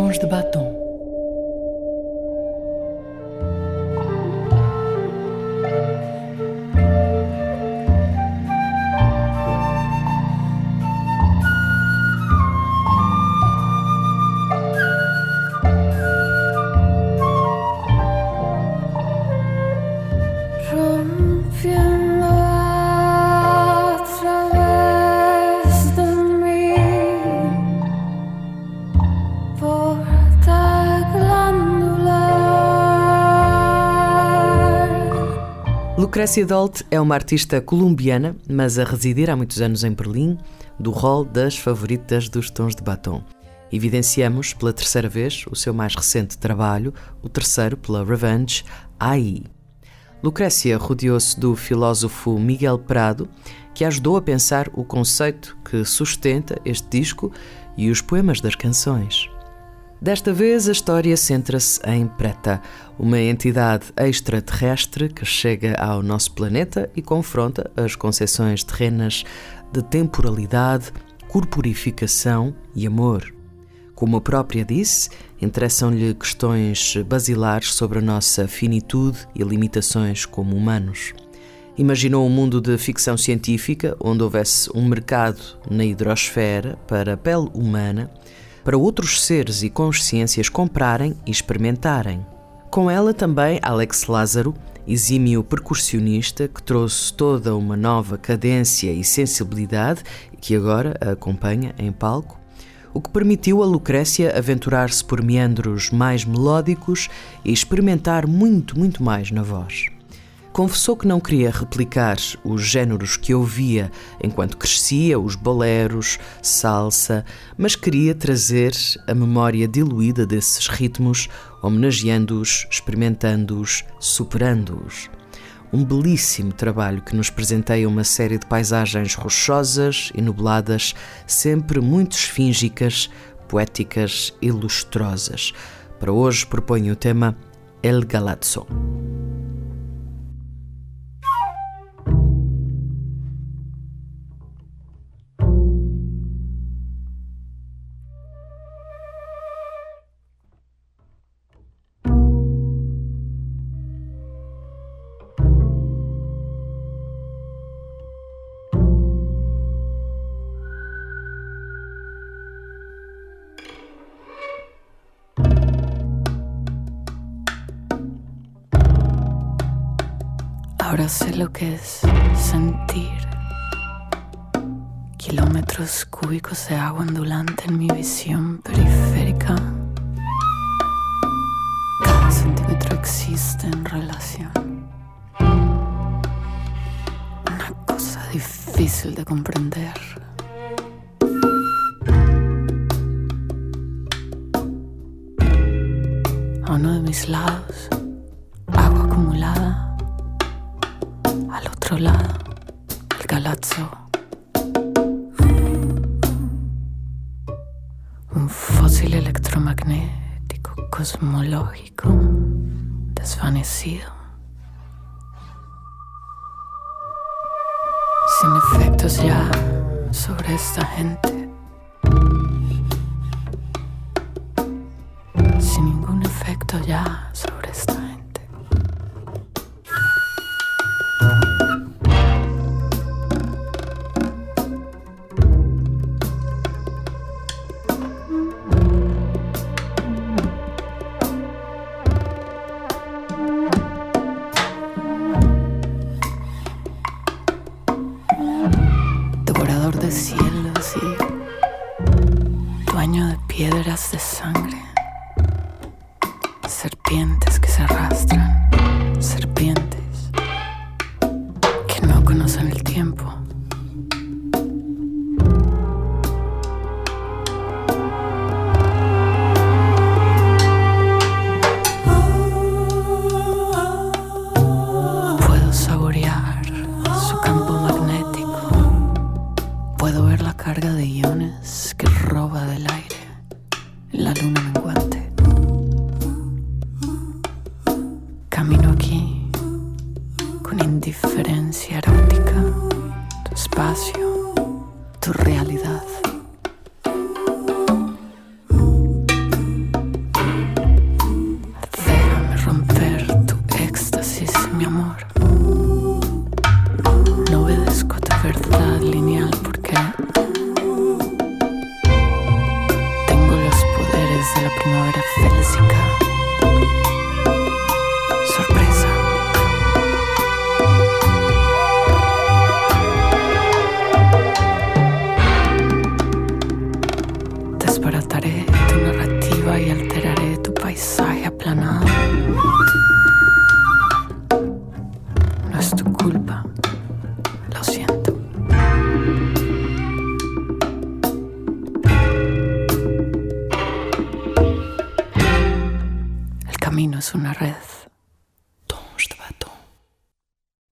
Tons de Batom. Lucrécia Dalt é uma artista colombiana, mas a residir há muitos anos em Berlim, do rol das favoritas dos Tons de Batom. Evidenciamos pela terceira vez o seu mais recente trabalho, o terceiro pela Revenge, Aí. Lucrécia rodeou-se do filósofo Miguel Prado, que ajudou a pensar o conceito que sustenta este disco e os poemas das canções. Desta vez a história centra-se em Preta, uma entidade extraterrestre que chega ao nosso planeta e confronta as concepções terrenas de temporalidade, corporificação e amor. Como a própria disse, interessam-lhe questões basilares sobre a nossa finitude e limitações como humanos. Imaginou um mundo de ficção científica onde houvesse um mercado na hidrosfera para a pele humana, para outros seres e consciências comprarem e experimentarem. Com ela também Alex Lázaro, exímio percussionista que trouxe toda uma nova cadência e sensibilidade que agora a acompanha em palco, o que permitiu a Lucrécia aventurar-se por meandros mais melódicos e experimentar muito mais na voz. Confessou que não queria replicar os géneros que ouvia enquanto crescia, os boleros, salsa, mas queria trazer a memória diluída desses ritmos, homenageando-os, experimentando-os, superando-os. Um belíssimo trabalho que nos presenteia uma série de paisagens rochosas e nubladas, sempre muito esfíngicas, poéticas e lustrosas. Para hoje proponho o tema El Galazzo. Ahora sé lo que es sentir kilómetros cúbicos de agua ondulante en mi visión periférica. Cada centímetro existe en relación. Una cosa difícil de comprender. A uno de mis lados, agua acumulada. Al otro lado, el Galazzo. Un fósil electromagnético cosmológico desvanecido. Sin efectos ya sobre esta gente. Sin ningún efecto ya sobre esta gente. De cielos y dueño de piedras de sangre, serpientes que se arrastran, serpientes que no conocen el tiempo. Puedo saborear su campo magnético. Puedo ver la carga de iones que roba del aire la luna menguante. Camino aquí con indiferencia erótica, tu espacio, tu realidad. primavera félsica. Sorpresa. Desbarataré tu narrativa y alteraré tu paisaje aplanado. No es tu culpa. Lo siento. El camino es una red.